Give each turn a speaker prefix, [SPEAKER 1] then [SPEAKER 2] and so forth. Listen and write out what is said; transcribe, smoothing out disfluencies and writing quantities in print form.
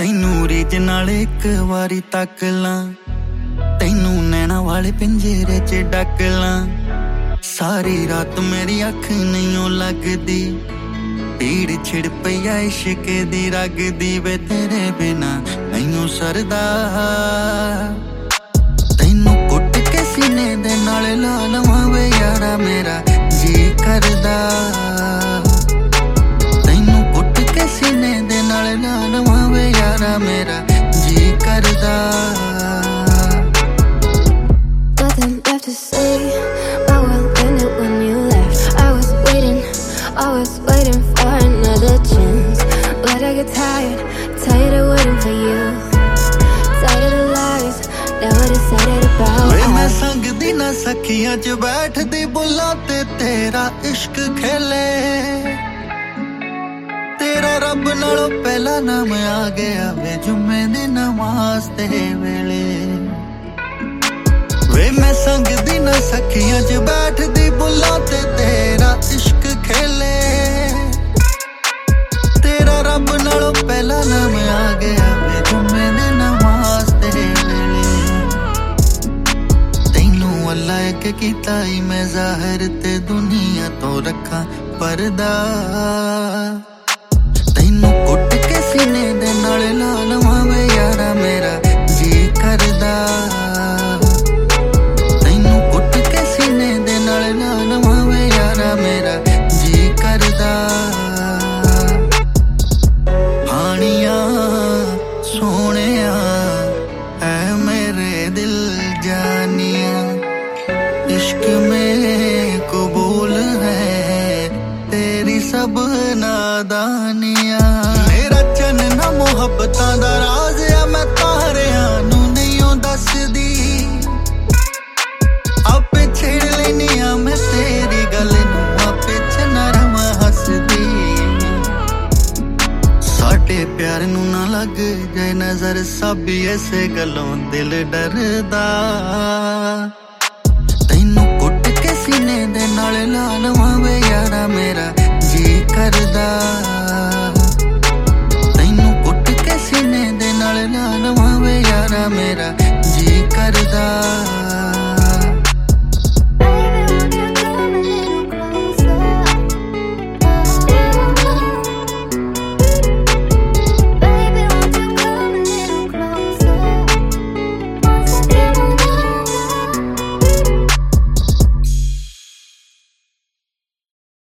[SPEAKER 1] ਤੈਨੂੰ ਰੀਝ ਨਾਲ ਇੱਕ ਵਾਰੀ ਤੱਕ ਲਾਂ, ਤੈਨੂੰ ਨੈਣਾ ਵਾਲੇ ਪਿੰਜਰੇ 'ਚ ਡੱਕ ਲਾਂ। ਸਾਰੀ ਰਾਤ ਮੇਰੀ ਅੱਖ ਨਹੀਂ ਲੱਗਦੀ, ਪੀੜ ਛਿੜ ਪਈਆ ਇਸ਼ਕ ਦੀ ਰਗਦੀ ਵੇ ਤੇਰੇ ਬਿਨਾ ਮੈਨੂੰ ਸਰਦਾ। ਤੈਨੂੰ ਕੁੱਟ ਕੇ ਸੀਨੇ ਦੇ ਨਾਲ ਲਾ ਲਵਾਂ ਵੇ ਯਾਰਾ ਮੇਰਾ ਜੀ ਕਰਦਾ। ਤੈਨੂੰ ਕੁੱਟ ਕੇ ਸੀਨੇ ਦੇ ਨਾਲ ਲਾ ਲਵਾਂ ਵੇ ਯਾਰਾ ਮੇਰਾ ਜੀ ਕਰਦਾ।
[SPEAKER 2] Nothing left to say, my world ended when you left. I was waiting for another chance, but I get tired of waiting for you. Tired of the lies that were decided about us.
[SPEAKER 1] मैं संग दी ना सखियां च बैठदी बुल्ला ते तेरा इश्क खेले। तेरा रब नालों पहला नाम आ गया वे जुम्मे दी नमाज ते वेले। वे मैं संग दी ना सखियां च बैठदी बुल्ला ते तेरा इश्क खेले। तेरा रब नालों पहला नाम आ गया वे जुम्मे दी नमाज ते वेले। तैनू अल्लाह एक कीता ही मैं ज़ाहिर ते दुनिया तो रखा पर्दा। तैनू कुट के सीने दे नाल ला लवां वे यारा मेरा जी करदा। तैनू कुट के सीने दे नाल ला लवां वे यारा मेरा जी करदा। हानिया सोहणिया ऐ मेरे दिल जानिया, इश्क में कबूल है तेरी सब नादानियां। मेरा चन्ना मुहब्बतां दा राज आ मैं तारियां नू नहीं दसदी। आपे छेड़ लेनी आ मैं तेरी गल नू आपे नरम हसदी। साडे प्यार नू ना लग जाए नजर सब ऐसे गलों दिल डरदा। तैनू कुट के सीने दे नाल ला लवां वे यारा मेरा जी करदा।